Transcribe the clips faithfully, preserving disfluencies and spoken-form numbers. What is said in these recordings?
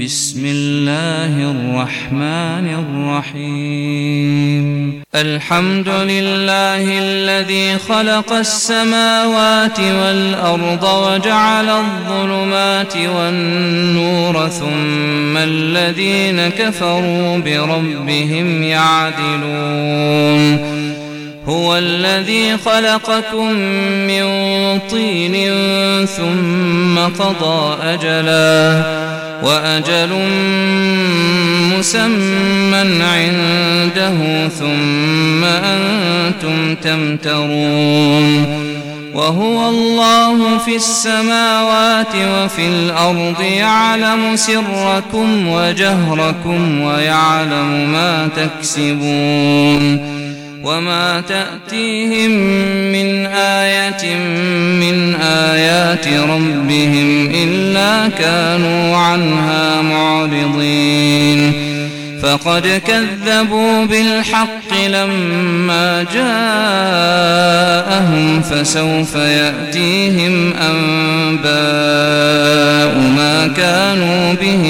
بسم الله الرحمن الرحيم الحمد لله الذي خلق السماوات والأرض وجعل الظلمات والنور ثم الذين كفروا بربهم يعدلون هو الذي خلقكم من طين ثم قضى أجلا وأجل مسمى عنده ثم أنتم تمترون وهو الله في السماوات وفي الأرض يعلم سركم وجهركم ويعلم ما تكسبون وما تأتيهم من آية من آيات ربهم إلا كانوا عنها معرضين فقد كذبوا بالحق لما جاءهم فسوف يأتيهم أنباء ما كانوا به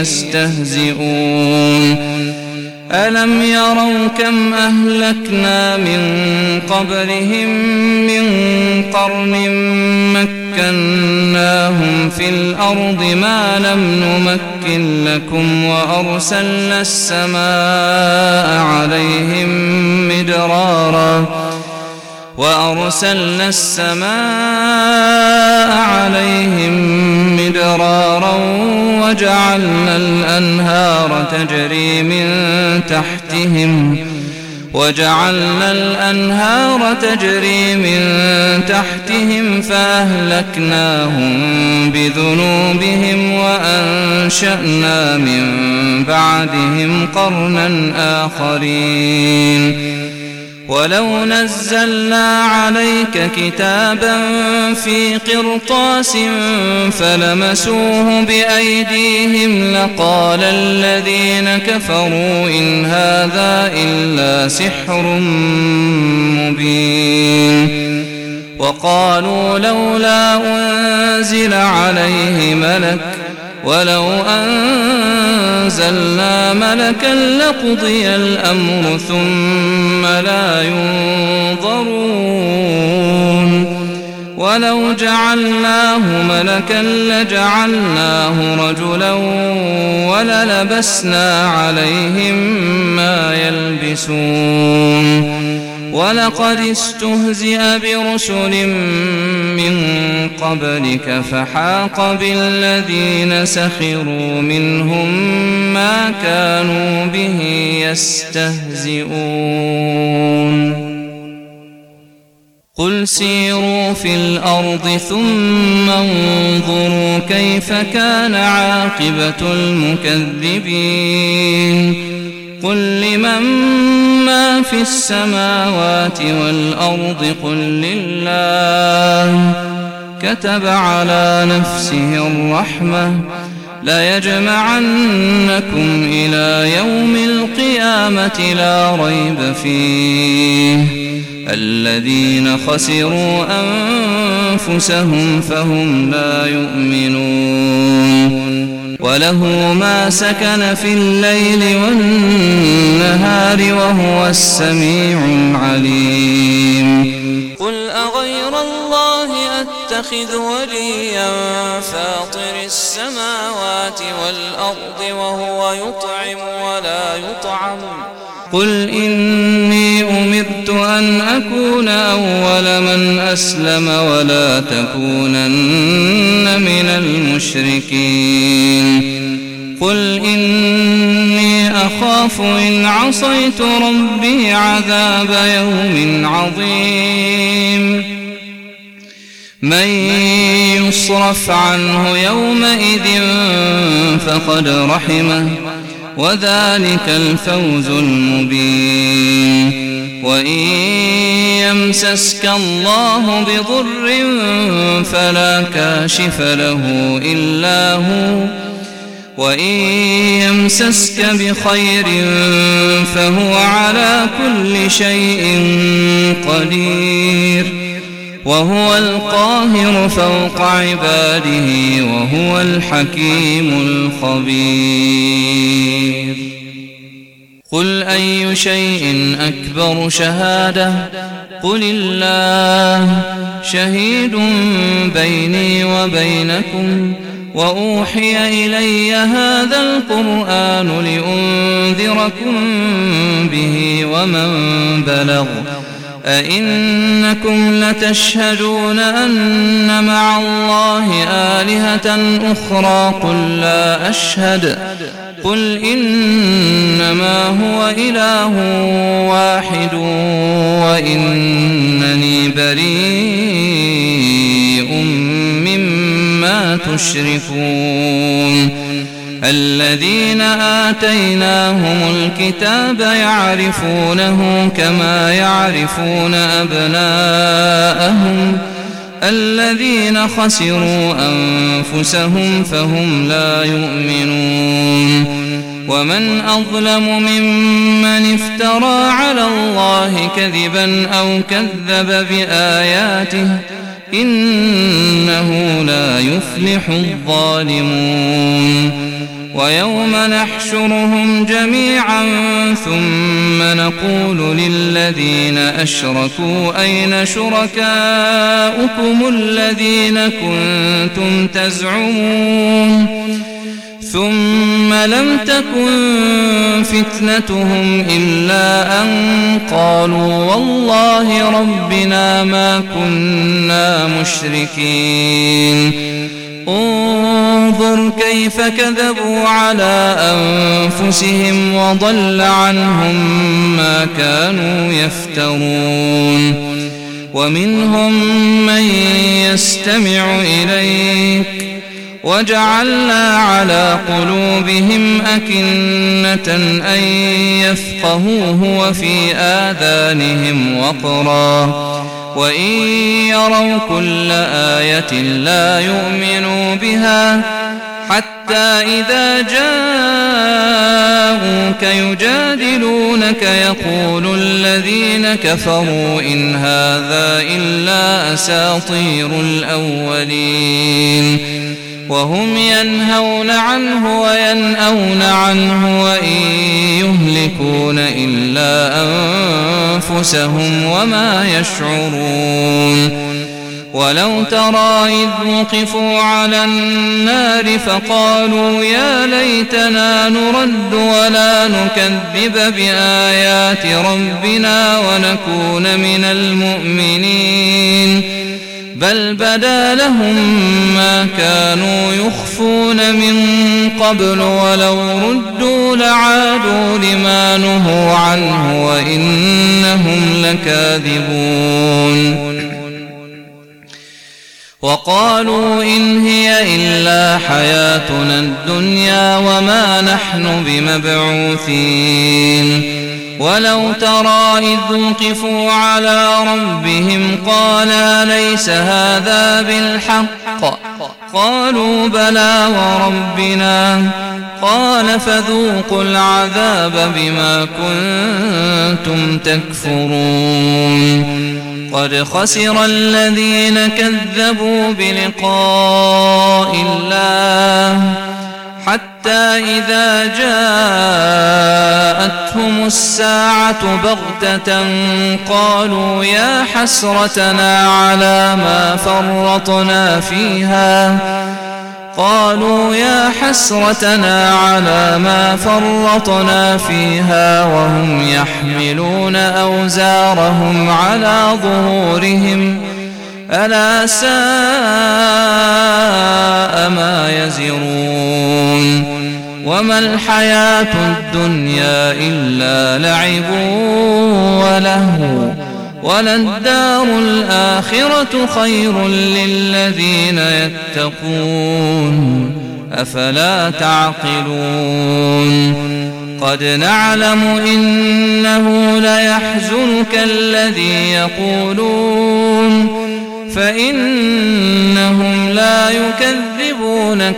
يستهزئون ألم يروا كم أهلكنا من قبلهم من قرن مكناهم في الأرض ما لم نمكن لكم وأرسلنا السماء عليهم مدرارا وأرسلنا السماء عليهم مدرارا وجعلنا الأنهار تجري من تحتهم وجعلنا الأنهار تجري من تحتهم فأهلكناهم بذنوبهم وأنشأنا من بعدهم قرنا آخرين ولو نزلنا عليك كتابا في قرطاس فلمسوه بأيديهم لقال الذين كفروا إن هذا إلا سحر مبين وقالوا لولا أنزل عليه ملك ولو أنزلنا ملكا لقضي الأمر ثم لا ينظرون ولو جعلناه ملكا لجعلناه رجلا وللبسنا عليهم ما يلبسون ولقد استهزئ برسل من قبلك فحاق بالذين سخروا منهم ما كانوا به يستهزئون قل سيروا في الأرض ثم انظروا كيف كان عاقبة المكذبين قل لمن ما في السماوات والأرض قل لله كتب على نفسه الرحمة ليجمعنكم إلى يوم القيامة لا ريب فيه الذين خسروا أنفسهم فهم لا يؤمنون وله ما سكن في الليل والنهار وهو السميع العليم قل أغير الله أتخذ وليا فاطر السماوات والأرض وهو يطعم ولا يطعم قل إني أمرت أن أكون أول من أسلم ولا تكونن من المشركين قل إني أخاف إن عصيت ربي عذاب يوم عظيم من يصرف عنه يومئذ فقد رحمه وذلك الفوز المبين وإن يمسسك الله بضر فلا كاشف له إلا هو وإن يمسسك بخير فهو على كل شيء قدير وهو القاهر فوق عباده وهو الحكيم الخبير. قل أي شيء أكبر شهادة قل الله شهيد بيني وبينكم وأوحي إلي هذا القرآن لأنذركم به ومن بلغ أئنكم لتشهدون أن مع الله آلهة أخرى قل لا أشهد قل إنما هو إله واحد وإنني بريء مما تشركون. الذين آتيناهم الكتاب يعرفونه كما يعرفون أبناءهم الذين خسروا أنفسهم فهم لا يؤمنون. ومن أظلم ممن افترى على الله كذبا أو كذب بآياته إنه لا يفلح الظالمون. ويوم نحشرهم جميعا ثم نقول للذين أشركوا أين شركاؤكم الذين كنتم تزعمون ثم لم تكن فتنتهم إلا أن قالوا والله ربنا ما كنا مشركين. انظر كيف كذبوا على أنفسهم وضل عنهم ما كانوا يفترون. ومنهم من يستمع إليك وجعلنا على قلوبهم أكنة أن يفقهوه وفي آذانهم وقرا وإن يروا كل آية لا يؤمنوا بها حتى إذا جاءوك يجادلونك يقول الذين كفروا إن هذا إلا أساطير الأولين وهم ينهون عنه وينأون عنه وإن يهلكون إلا أنفسهم وما يشعرون. ولو ترى إذ وقفوا على النار فقالوا يا ليتنا نرد ولا نكذب بآيات ربنا ونكون من المؤمنين بل بدا لهم ما كانوا يخفون من قبل ولو ردوا لعادوا لما نهوا عنه وإنهم لكاذبون. وقالوا إن هي إلا حياتنا الدنيا وما نحن بمبعوثين. ولو ترى إذ وقفوا على ربهم قال أليس هذا بالحق قالوا بلى وربنا قال فذوقوا العذاب بما كنتم تكفرون. قد خسر الذين كذبوا بلقاء الله حتى إذا جاءتهم الساعة بغتة قالوا يا حسرتنا على ما فرطنا فيها قالوا يا حسرتنا على ما فرطنا فيها وهم يحملون أوزارهم على ظهورهم ألا ساء ما يزرون. وما الحياة الدنيا إلا لعب ولهو وللدار الآخرة خير للذين يتقون أفلا تعقلون. قد نعلم إنه ليحزنك الذي يقولون فإنهم لا يكذبونك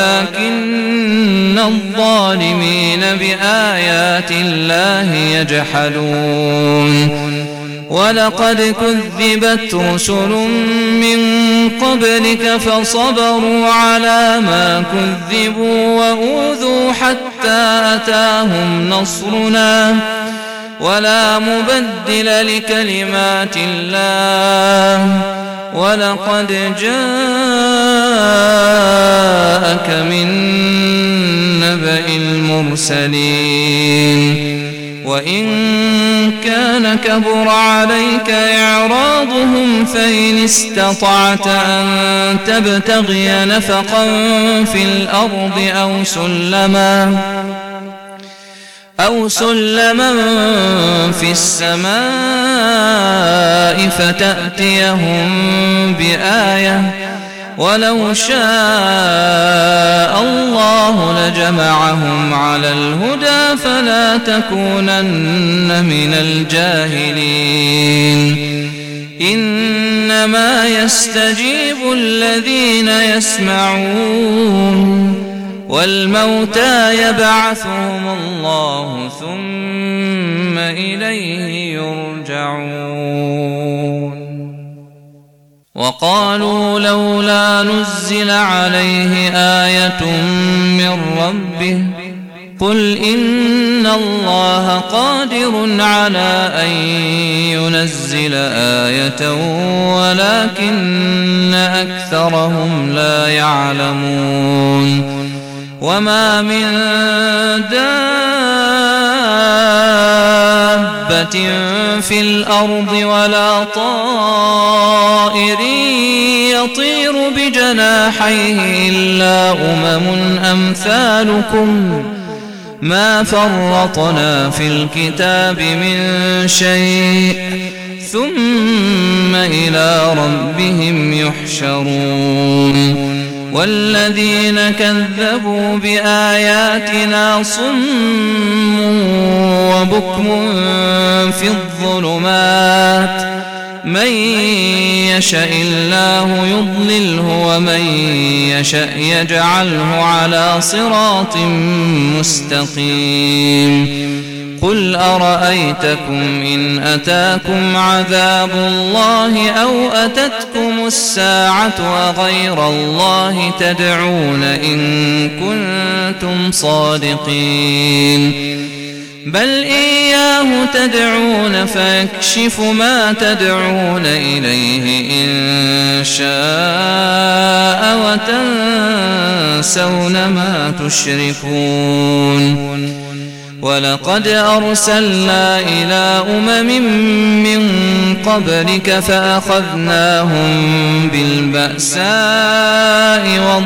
ولكن الظالمين بآيات الله يجحدون. ولقد كذبت رسل من قبلك فصبروا على ما كذبوا وأوذوا حتى أتاهم نصرنا ولا مبدل لكلمات الله ولقد جاءك من نبأ المرسلين وإن كان كبر عليك إعراضهم فإن استطعت أن تبتغي نفقا في الأرض أو سلما أو سلما في السماء فتأتيهم بآية ولو شاء الله لجمعهم على الهدى فلا تكونن من الجاهلين إنما يستجيب الذين يسمعون والموتى يبعثهم الله ثم إليه يرجعون وقالوا لولا نزل عليه آية من ربه قل إن الله قادر على أن ينزل آية ولكن أكثرهم لا يعلمون وما من دابة في الأرض ولا طائر يطير بجناحيه إلا أمم أمثالكم ما فرطنا في الكتاب من شيء ثم إلى ربهم يحشرون والذين كذبوا بآياتنا صم وبكم في الظلمات من يشاء الله يضلله ومن يشاء يجعله على صراط مستقيم قل أرأيتكم إن أتاكم عذاب الله أو أتتكم الساعة أغير الله تدعون إن كنتم صادقين بل إياه تدعون فيكشف ما تدعون إليه إن شاء وتنسون ما تشركون ولقد أرسلنا إلى أمم من قبلك فأخذناهم بالبأساء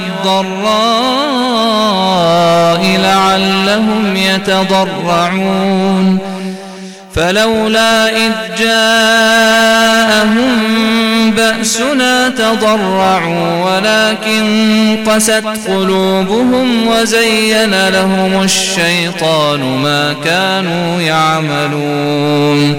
والضراء لعلهم يتضرعون فلولا إذ جاءهم بأسنا تضرعوا ولكن قست قلوبهم وزين لهم الشيطان ما كانوا يعملون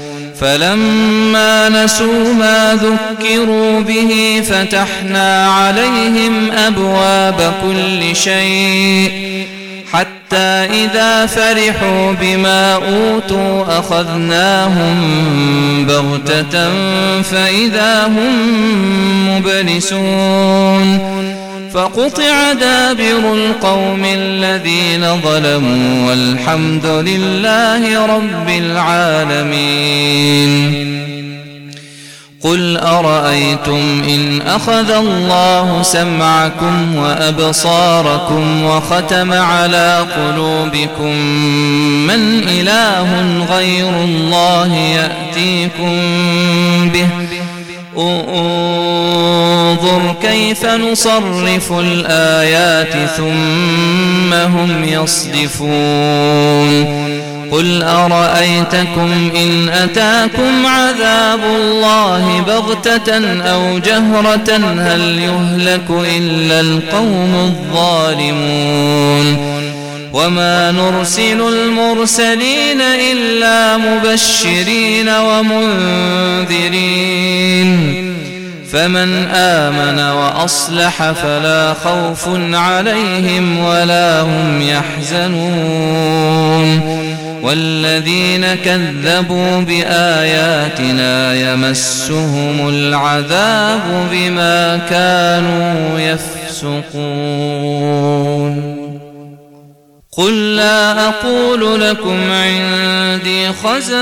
فلما نسوا ما ذكروا به فتحنا عليهم أبواب كل شيء حتى إذا فرحوا بما أوتوا أخذناهم بغتة فإذا هم مبلسون فقطع دابر القوم الذين ظلموا والحمد لله رب العالمين قل أرأيتم إن أخذ الله سمعكم وأبصاركم وختم على قلوبكم من إله غير الله يأتيكم به انظر كيف نصرف الآيات ثم هم يصدفون قل أرأيتكم إن أتاكم عذاب الله بغتة أو جهرة هل يهلك إلا القوم الظالمون وما نرسل المرسلين إلا مبشرين ومنذرين فمن آمن وأصلح فلا خوف عليهم ولا هم يحزنون والذين كذبوا بآياتنا يمسهم العذاب بما كانوا يفسقون قل لا أقول لكم عندي خزائن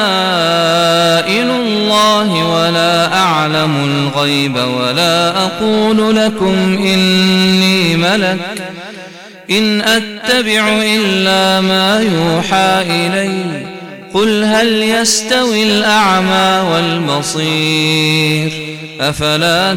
الله ولا أعلم الغيب ولا أقول لكم إني ملك إن أتبع إلا ما يوحى إلي قل هل يستوي الأعمى والبصير أفلا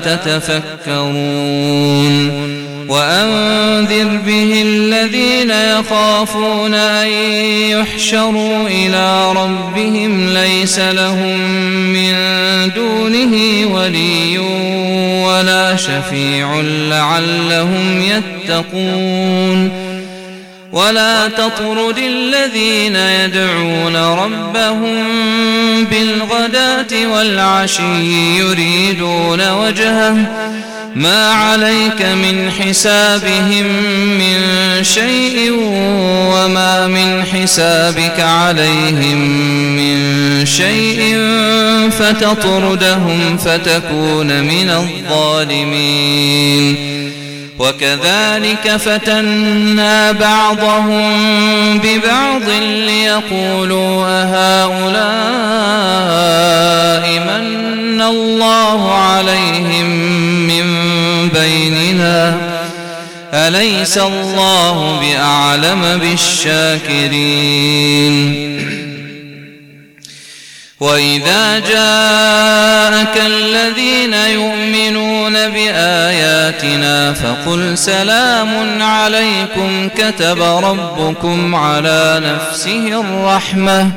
تتفكرون وأنذر به الذين يخافون أن يحشروا إلى ربهم ليس لهم من دونه ولي ولا شفيع لعلهم يتقون ولا تطرد الذين يدعون ربهم بالغداة والعشي يريدون وجهه ما عليك من حسابهم من شيء وما من حسابك عليهم من شيء فتطردهم فتكون من الظالمين وكذلك فتنا بعضهم ببعض ليقولوا أهؤلاء من الله عليهم من بيننا أليس الله بأعلم بالشاكرين وإذا جاءك الذين يؤمنون بآياتنا فقل سلام عليكم كتب ربكم على نفسه الرحمة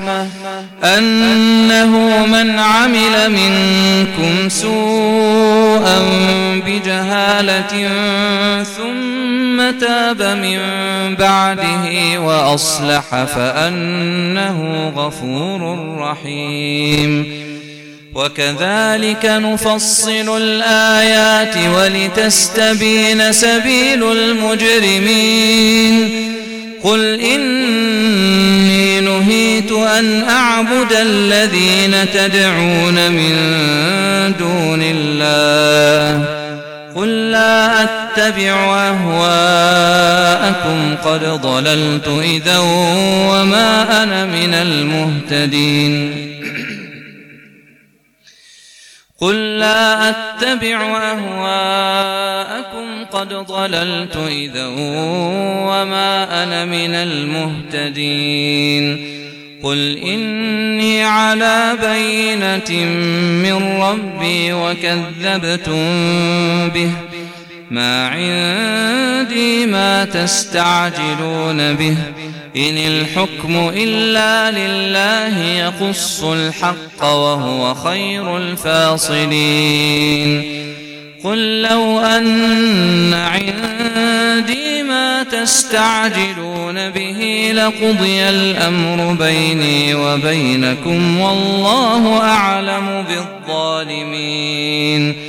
أنه من عمل منكم سوءا بجهالة ثم تاب من بعده وأصلح فأنه غفور رحيم وكذلك نفصل الآيات ولتستبين سبيل المجرمين قل إني نهيت أن أعبد الذين تدعون من دون الله قل لا أتبع أهواءكم قد ضللت إذا وما أنا من المهتدين قل لا أتبع أهواءكم قد ضللت إذا وما أنا من المهتدين قل إني على بينة من ربي وكذبتم به ما عندي ما تستعجلون به إن الحكم إلا لله يقص الحق وهو خير الفاصلين قل لو أن عندي ما تستعجلون به لقضي الأمر بيني وبينكم والله أعلم بالظالمين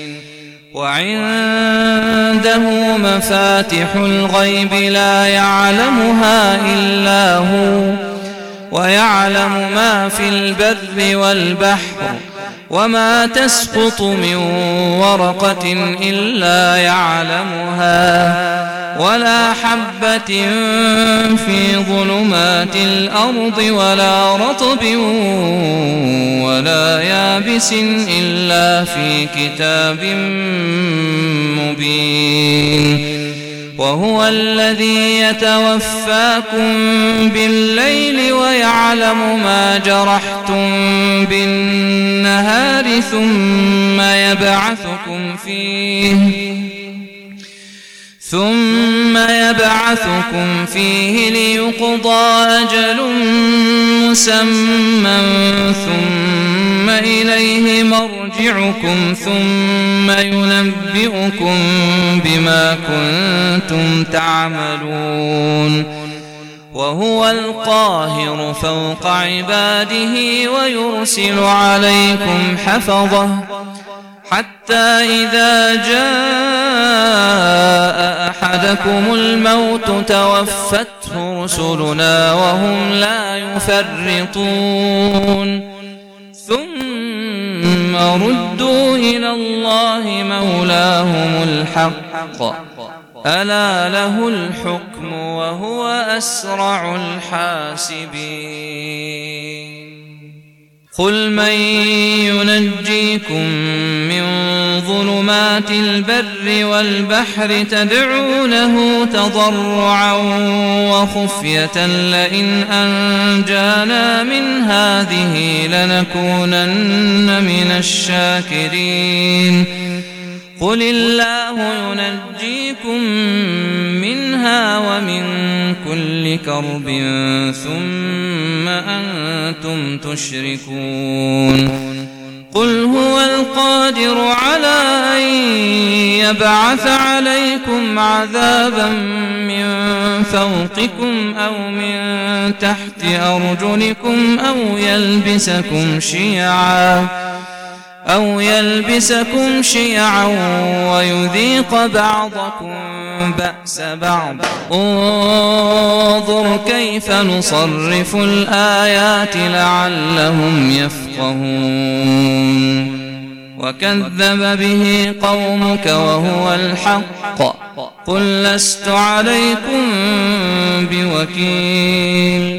وعنده مفاتح الغيب لا يعلمها إلا هو ويعلم ما في البر والبحر وما تسقط من ورقة إلا يعلمها ولا حبة في ظلمات الأرض ولا رطب ولا يابس إلا في كتاب مبين وهو الذي يتوفاكم بالليل ويعلم ما جرحتم بالنهار ثم يبعثكم فيه ثم يبعثكم فيه ليقضى أجل مسمى ثم إليه مرجعكم ثم ينبئكم بما كنتم تعملون وهو القاهر فوق عباده ويرسل عليكم حفظه حتى إذا جاء أحدكم الموت توفته رسلنا وهم لا يفرطون ثم ردوا إلى الله مولاهم الحق ألا له الحكم وهو أسرع الحاسبين قل من ينجيكم من ظلمات البر والبحر تدعونه تضرعا وخفية لئن أنجانا من هذه لنكونن من الشاكرين قل الله ينجيكم منها ومن كل كرب ثم أنتم تشركون قل هو القادر على أن يبعث عليكم عذابا من فوقكم أو من تحت أرجلكم أو يلبسكم شيعا أو يلبسكم شيعا ويذيق بعضكم بأس بعض انظر كيف نصرف الآيات لعلهم يفقهون وكذب به قومك وهو الحق قل لست عليكم بوكيل